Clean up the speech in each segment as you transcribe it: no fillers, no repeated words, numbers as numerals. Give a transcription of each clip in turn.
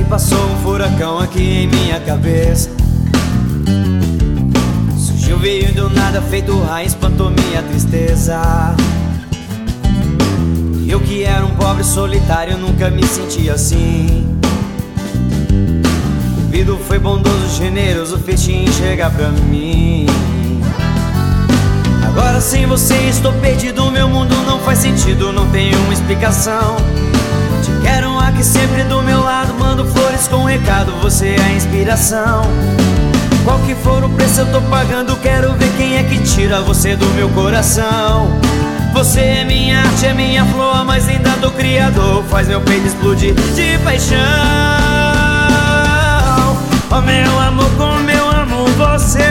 passou um furacão aqui em minha cabeça. Surgiu, veio do nada, feito raio, espantou minha tristeza. Eu que era um pobre solitário, nunca me senti assim. Cupido foi bondoso, generoso, fez te enxergar pra mim. Agora sem você estou perdido, meu mundo não faz sentido, não tem uma explicação. Te quero aqui sempre do meu lado, mando flores com recado, você é a inspiração. Qual que for o preço eu tô pagando, quero ver quem é que tira você do meu coração. Você é minha arte, é minha flor, a mais linda do Criador, faz meu peito explodir de paixão. Oh meu amor, como eu amo você.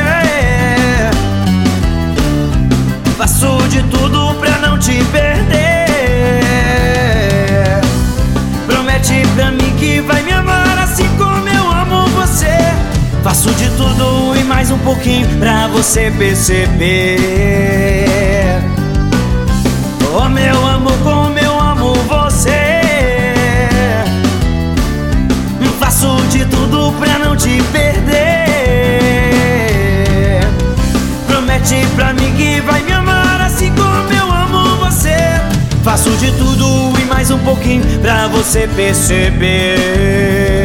Faço de tudo pra não te perder. Promete pra mim que vai me amar assim como eu amo você. Faço de tudo e mais um pouquinho pra você perceber. Oh meu amor, como eu amo você. Faço de tudo pra não te perder. Promete pra mim que vai me amar assim como eu amo você. Faço de tudo e mais um pouquinho pra você perceber.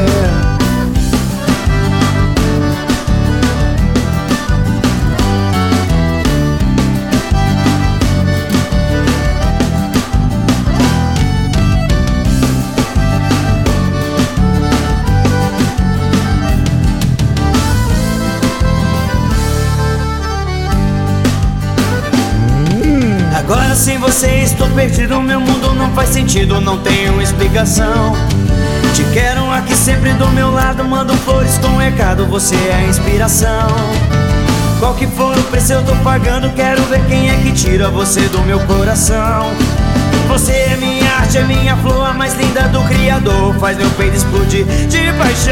Agora sem você estou perdido, meu mundo não faz sentido, não tem uma explicação. Te quero aqui sempre do meu lado, mando flores com recado, você é a inspiração. Qual que for o preço eu tô pagando, quero ver quem é que tira você do meu coração. Você é minha arte, é minha flor, a mais linda do Criador, faz meu peito explodir de paixão.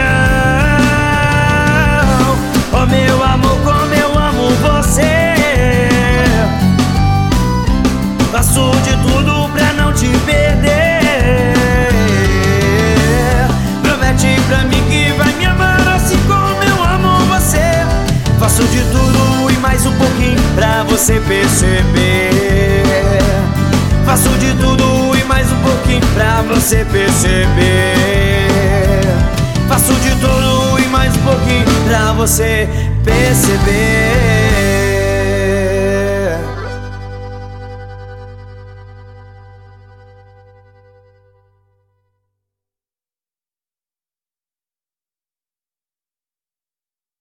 Oh meu amor, como eu amo você. Faço de tudo pra não te perder. Promete pra mim que vai me amar assim como eu amo você. Faço de tudo e mais um pouquinho pra você perceber. Faço de tudo e mais um pouquinho pra você perceber. Faço de tudo e mais um pouquinho pra você perceber.